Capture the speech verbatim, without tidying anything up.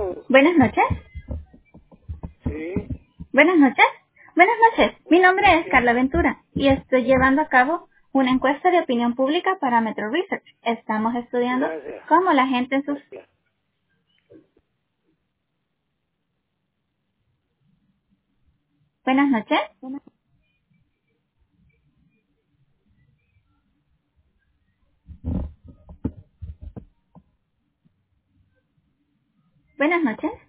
Buenas noches. Sí, Buenas noches. Buenas noches. Mi nombre es sí, Carla Ventura y estoy llevando a cabo una encuesta de opinión pública para Metro Research. Estamos estudiando gracias, cómo la gente en sus... gracias. Buenas noches. Buenas noches.